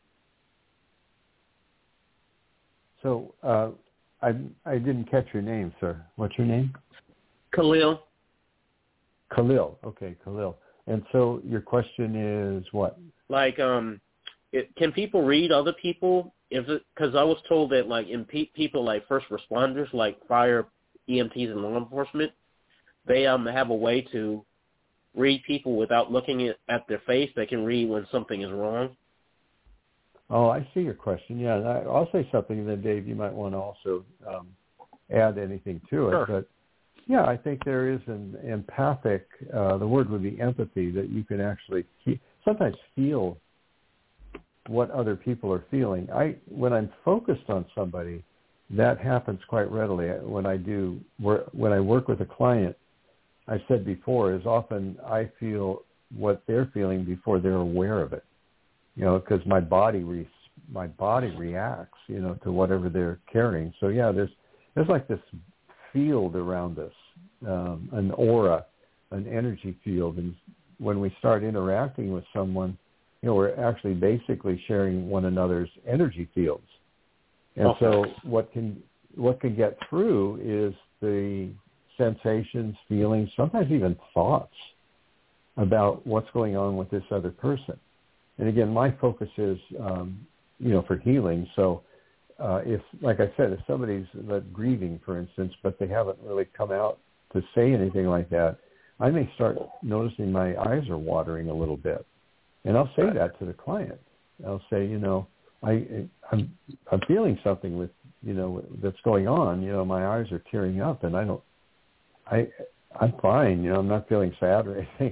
So I didn't catch your name, sir. What's your name? Khalil. Khalil. Okay, Khalil. And so your question is what? Like, can people read other people? Because I was told that like in people like first responders, like fire, EMTs, and law enforcement, they have a way to read people without looking at their face. They can read when something is wrong. Oh, I see your question. Yeah, I'll say something, and then Dave, you might want to also add anything to it. Sure. But yeah, I think there is an empathic. The word would be empathy, that you can actually sometimes feel what other people are feeling. When I'm focused on somebody, that happens quite readily. When I work with a client, I said before, is often I feel what they're feeling before they're aware of it. Because my body reacts, to whatever they're carrying. So yeah, there's like this field around us, an aura, an energy field, and when we start interacting with someone, we're actually basically sharing one another's energy fields. And so what can get through is the sensations, feelings, sometimes even thoughts about what's going on with this other person. And again, my focus is, for healing. So if, like I said, if somebody's grieving, for instance, but they haven't really come out to say anything like that, I may start noticing my eyes are watering a little bit. And I'll say that to the client. I'll say, I'm feeling something with, that's going on. My eyes are tearing up, and I'm fine. I'm not feeling sad or anything.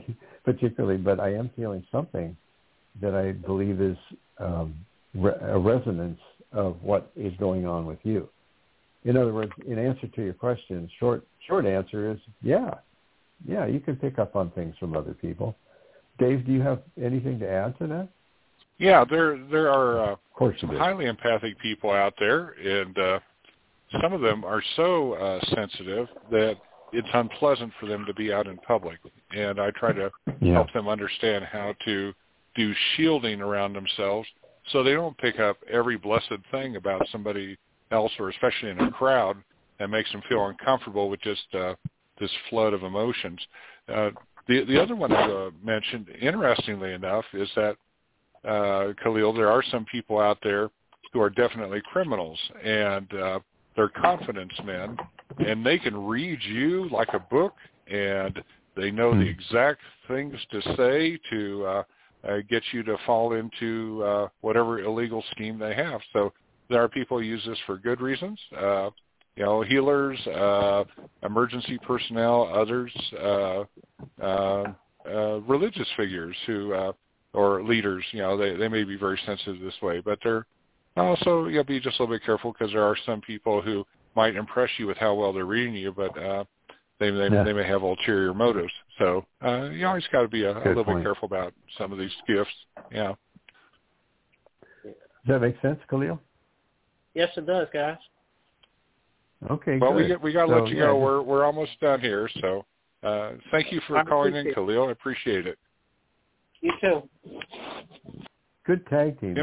particularly, but I am feeling something that I believe is a resonance of what is going on with you. In other words, in answer to your question, short answer is yeah, you can pick up on things from other people. Dave, do you have anything to add to that? Yeah, there are some highly empathic people out there, and some of them are so sensitive that it's unpleasant for them to be out in public. And I try to help them understand how to do shielding around themselves so they don't pick up every blessed thing about somebody else, or especially in a crowd, that makes them feel uncomfortable with just this flood of emotions. The other one I mentioned, interestingly enough, is that, Khalil, there are some people out there who are definitely criminals, and they're confidence men, and they can read you like a book, and they know the exact things to say to get you to fall into whatever illegal scheme they have. So there are people who use this for good reasons. Healers, emergency personnel, others, religious figures who, or leaders, they may be very sensitive this way, but they're also, be just a little bit careful, because there are some people who might impress you with how well they're reading you, but they may have ulterior motives. So you always got to be a little bit careful about some of these gifts. Yeah. Does that make sense, Khalil? Yes, it does, guys. Okay. Well, good. we got to let you go. We're almost done here. So thank you for calling in, Khalil. I appreciate it. You too. Good tag team.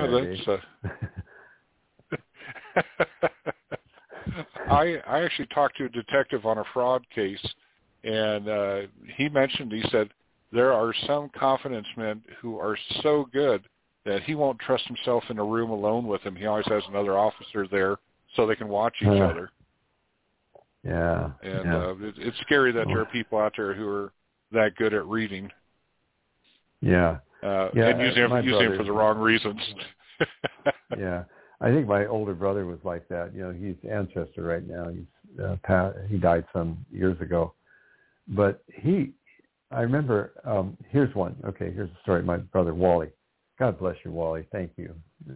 I actually talked to a detective on a fraud case, and he said there are some confidence men who are so good that he won't trust himself in a room alone with them. He always has another officer there so they can watch each other. Yeah. And it's scary that there are people out there who are that good at reading. Yeah. And using him for the wrong reasons. Yeah. I think my older brother was like that. He's ancestor right now. He died some years ago. But I remember, here's one. Okay, here's a story. My brother, Wally. God bless you, Wally. Thank you.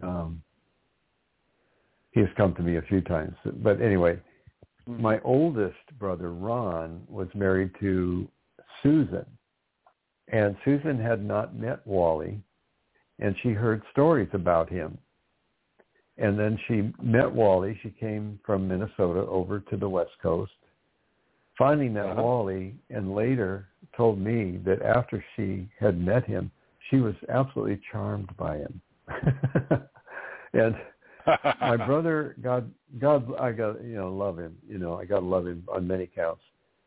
He has come to me a few times. But anyway, my oldest brother, Ron, was married to Susan. And Susan had not met Wally, and she heard stories about him. And then she met Wally. She came from Minnesota over to the West Coast, finally met Wally, and later told me that after she had met him, she was absolutely charmed by him. And my brother, God, I got love him. I got to love him on many counts.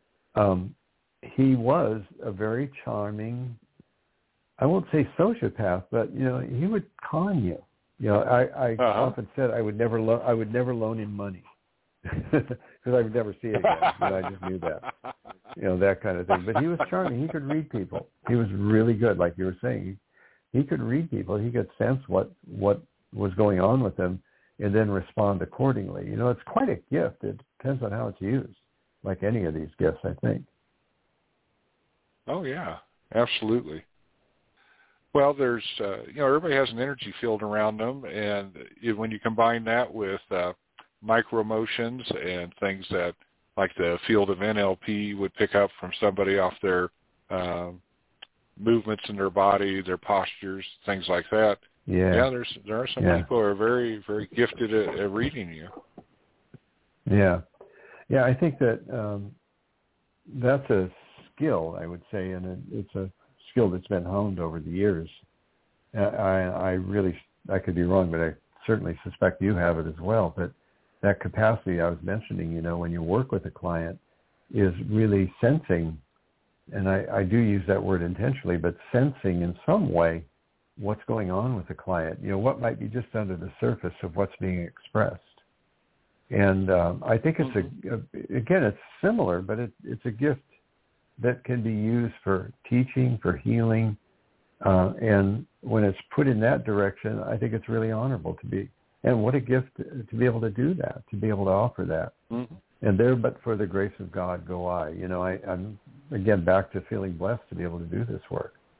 He was a very charming, I won't say sociopath, but he would con you. I often said I would never loan him money because I would never see it again. I just knew that, that kind of thing. But he was charming. He could read people. He was really good, like you were saying. He could read people. He could sense what was going on with them and then respond accordingly. It's quite a gift. It depends on how it's used, like any of these gifts, I think. Oh, yeah, absolutely. Well, there's, everybody has an energy field around them, and when you combine that with micro-emotions and things that, like the field of NLP would pick up from somebody off their movements in their body, their postures, things like that. Yeah, there are some people who are very, very gifted at reading you. Yeah. Yeah, I think that that's a skill, I would say, and it's a skill that's been honed over the years. I could be wrong, but I certainly suspect you have it as well. But that capacity I was mentioning, when you work with a client, is really sensing, and I do use that word intentionally, but sensing in some way what's going on with the client, what might be just under the surface of what's being expressed. And I think it's it's similar, but it's a gift that can be used for teaching, for healing, and when it's put in that direction, I think it's really honorable to be. And what a gift to be able to do that, to be able to offer that. Mm-hmm. And there, but for the grace of God, go I. I'm again back to feeling blessed to be able to do this work.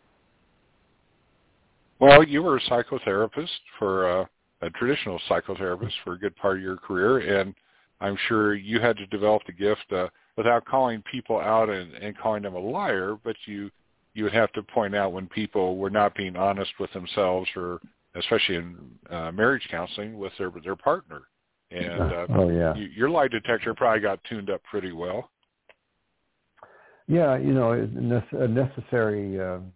Well, you were a psychotherapist for a traditional psychotherapist for a good part of your career, and I'm sure you had to develop the gift without calling people out and calling them a liar, but you would have to point out when people were not being honest with themselves, or especially in marriage counseling with their partner. And your lie detector probably got tuned up pretty well. Yeah, a necessary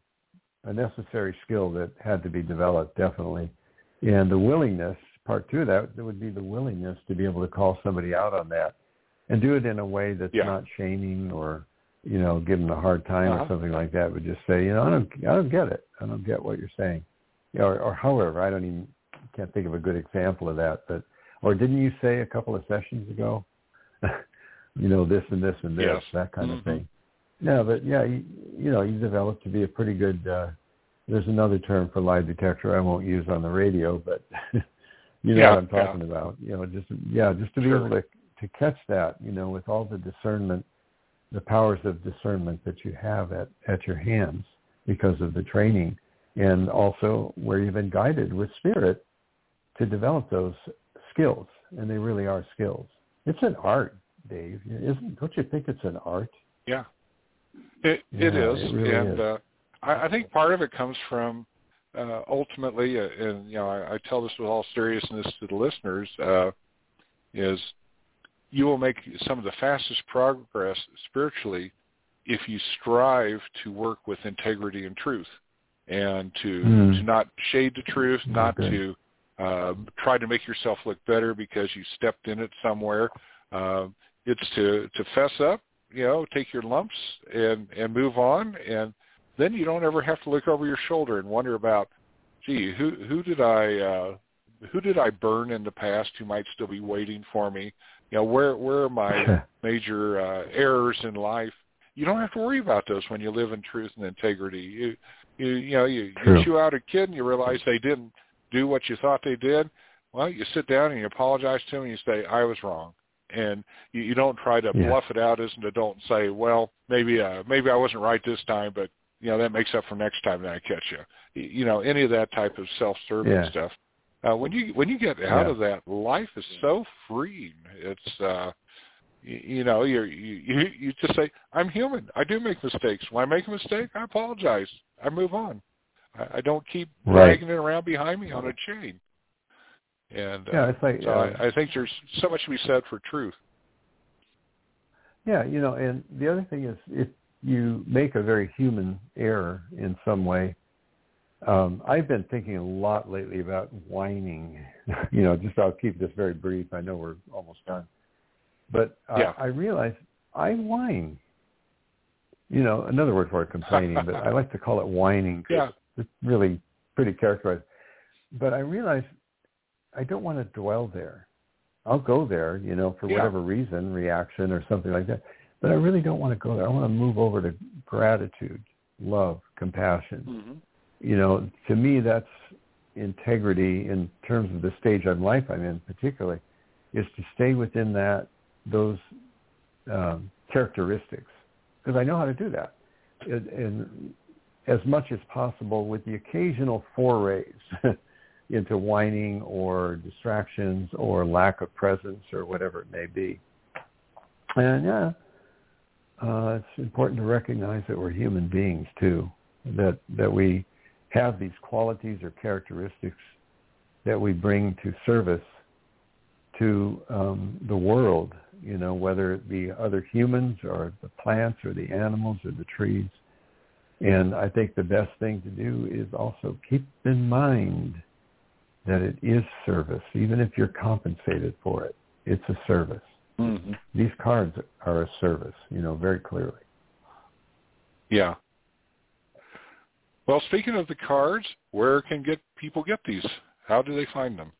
skill that had to be developed, definitely. And the willingness, part two of that would be the willingness to be able to call somebody out on that and do it in a way that's not shaming or, give them a hard time or something like that, but just say, I don't get it. I don't get what you're saying. Or however, can't think of a good example of that, or didn't you say a couple of sessions ago, this and this and this, that kind of thing. No, but you developed to be a pretty good, there's another term for lie detector I won't use on the radio, but you know what I'm talking about. Just to be able to catch that, with all the discernment, the powers of discernment that you have at your hands because of the training, and also where you've been guided with spirit to develop those skills, and they really are skills. It's an art, Dave. Don't you think it's an art? Yeah. It is, it really is. I think part of it comes from ultimately, and I tell this with all seriousness to the listeners, is you will make some of the fastest progress spiritually if you strive to work with integrity and truth, and to not shade the truth, not to try to make yourself look better because you stepped in it somewhere. It's to fess up, take your lumps and move on, and then you don't ever have to look over your shoulder and wonder about, gee, who did I burn in the past who might still be waiting for me? Where are my major errors in life? You don't have to worry about those when you live in truth and integrity. You chew out a kid and you realize they didn't do what you thought they did. Well, you sit down and you apologize to them and you say, I was wrong. And you don't try to bluff it out as an adult and say, well, maybe I wasn't right this time, but that makes up for next time that I catch you. Any of that type of self-serving stuff. When you get out of that, life is so freeing. It's you just say, I'm human. I do make mistakes. When I make a mistake, I apologize. I move on. I don't keep dragging it around behind me on a chain. And it's like, I think there's so much to be said for truth. Yeah, and the other thing is, if you make a very human error in some way, I've been thinking a lot lately about whining. I'll keep this very brief. I know we're almost done. But I realize I whine. Another word for it, complaining, but I like to call it whining because it's really pretty characterized. But I realize I don't want to dwell there. I'll go there, for whatever reason, reaction or something like that. But I really don't want to go there. I want to move over to gratitude, love, compassion. Mm-hmm. To me, that's integrity in terms of the stage of life I'm in particularly, is to stay within those characteristics, because I know how to do that. And as much as possible, with the occasional forays into whining or distractions or lack of presence or whatever it may be. And it's important to recognize that we're human beings too, that we have these qualities or characteristics that we bring to service to the world, whether it be other humans or the plants or the animals or the trees. And I think the best thing to do is also keep in mind that it is service, even if you're compensated for it. It's a service. Mm-hmm. These cards are a service, very clearly. Yeah. Well, speaking of the cards, where can people get these? How do they find them?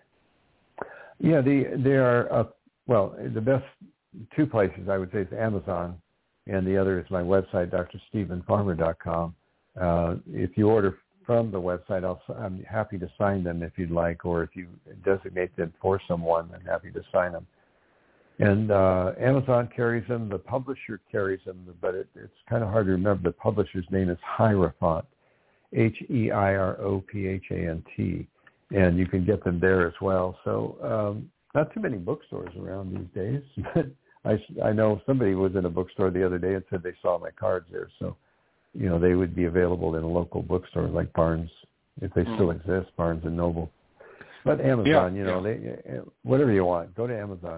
Yeah, they are, the best two places I would say is Amazon, and the other is my website, drstephenfarmer.com. If you order from the website, I'm happy to sign them if you'd like, or if you designate them for someone, I'm happy to sign them. And Amazon carries them, the publisher carries them, but it's kind of hard to remember. The publisher's name is Hierophant, HEIROPHANT, and you can get them there as well. So not too many bookstores around these days, but I know somebody was in a bookstore the other day and said they saw my cards there. So, they would be available in a local bookstore like Barnes, if they still exist, Barnes and Noble. But Amazon, they, whatever you want, go to Amazon.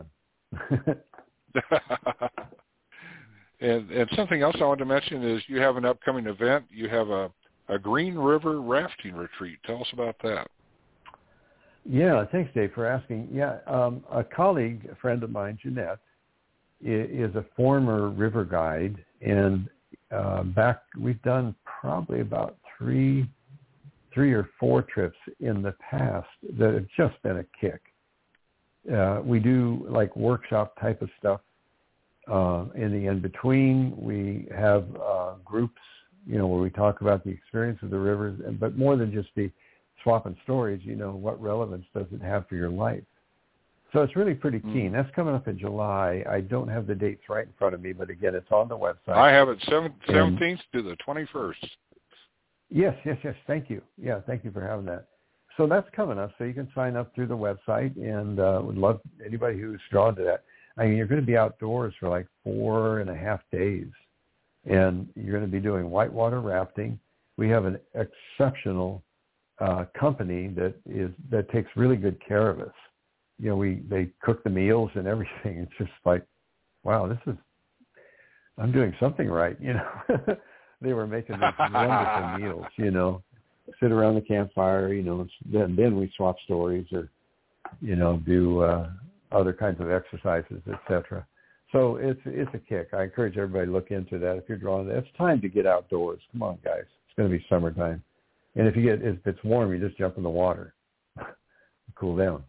And something else I wanted to mention is you have an upcoming event. You have a Green River rafting retreat. Tell us about that. Yeah, thanks, Dave, for asking. Yeah, a colleague, a friend of mine, Jeanette, is a former river guide, and we've done probably about three or four trips in the past that have just been a kick. We do like workshop type of stuff. In the in-between, we have groups, where we talk about the experience of the rivers, but more than just the swapping stories, what relevance does it have for your life? So it's really pretty keen. That's coming up in July. I don't have the dates right in front of me, but again, it's on the website. I have it 17th to the 21st. Yes. Thank you. Yeah, thank you for having that. So that's coming up. So you can sign up through the website, and would love anybody who's drawn to that. I mean, you're going to be outdoors for like 4.5 days, and you're going to be doing whitewater rafting. We have an exceptional company that takes really good care of us. They cook the meals and everything. It's just like, wow, I'm doing something right. They were making these wonderful meals. Sit around the campfire. Then we swap stories or, do other kinds of exercises, etc. So it's a kick. I encourage everybody to look into that if you're drawn to that. It's time to get outdoors. Come on, guys. It's going to be summertime. And if it's warm, you just jump in the water. Cool down.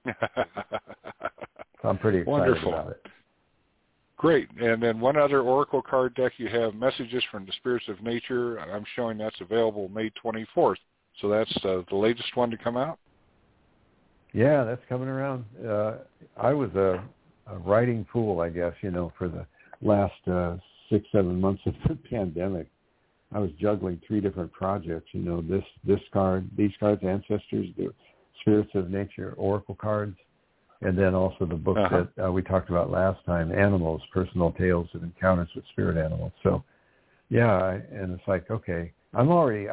So I'm pretty excited about it. Great. And then one other Oracle card deck, you have Messages from the Spirits of Nature. I'm showing that's available May 24th. So that's the latest one to come out? Yeah, that's coming around. I was a writing fool, I guess, for the last 6-7 months of the pandemic. I was juggling 3 different projects, this card, these cards, Ancestors, the Spirits of Nature, Oracle cards, and then also the book that we talked about last time, Animals, Personal Tales of Encounters with Spirit Animals. So, yeah, and it's like, okay, I'm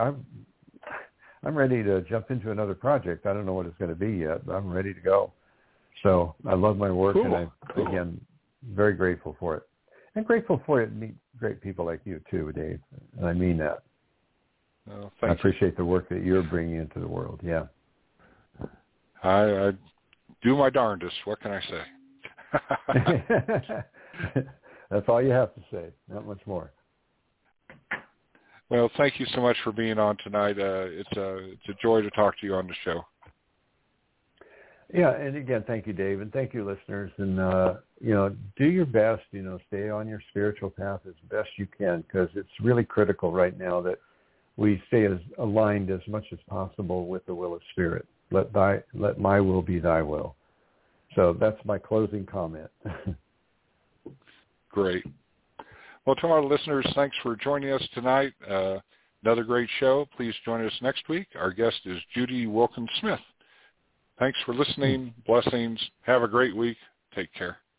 ready to jump into another project. I don't know what it's going to be yet, but I'm ready to go. So I love my work, and I'm, again, very grateful for it. And grateful for it to meet great people like you, too, Dave. And I mean that. I appreciate the work that you're bringing into the world, yeah. I do my darndest. What can I say? That's all you have to say. Not much more. Well, thank you so much for being on tonight. It's a joy to talk to you on the show. Yeah, and again, thank you, Dave, and thank you, listeners. And, do your best, stay on your spiritual path as best you can, because it's really critical right now that we stay as aligned as much as possible with the will of Spirit. Let my will be thy will. So that's my closing comment. Great. Well, to our listeners, thanks for joining us tonight. Another great show. Please join us next week. Our guest is Judy Wilkins-Smith. Thanks for listening. Blessings. Have a great week. Take care.